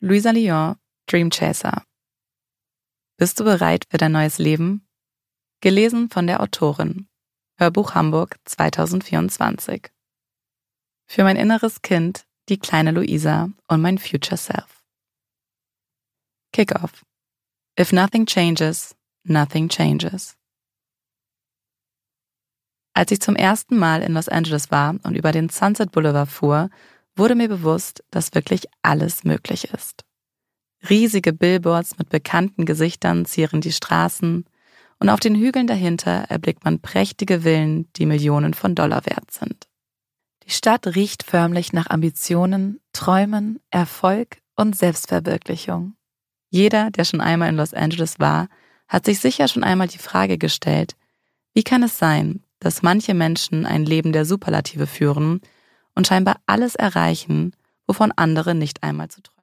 Louisa Lyon, Dream Chaser. Bist du bereit für dein neues Leben? Gelesen von der Autorin. Hörbuch Hamburg 2024. Für mein inneres Kind, die kleine Luisa und mein Future Self. Kickoff. If nothing changes, nothing changes. Als ich zum ersten Mal in Los Angeles war und über den Sunset Boulevard fuhr, wurde mir bewusst, dass wirklich alles möglich ist. Riesige Billboards mit bekannten Gesichtern zieren die Straßen und auf den Hügeln dahinter erblickt man prächtige Villen, die Millionen von Dollar wert sind. Die Stadt riecht förmlich nach Ambitionen, Träumen, Erfolg und Selbstverwirklichung. Jeder, der schon einmal in Los Angeles war, hat sich sicher schon einmal die Frage gestellt, wie kann es sein, dass manche Menschen ein Leben der Superlative führen und scheinbar alles erreichen, wovon andere nicht einmal zu träumen.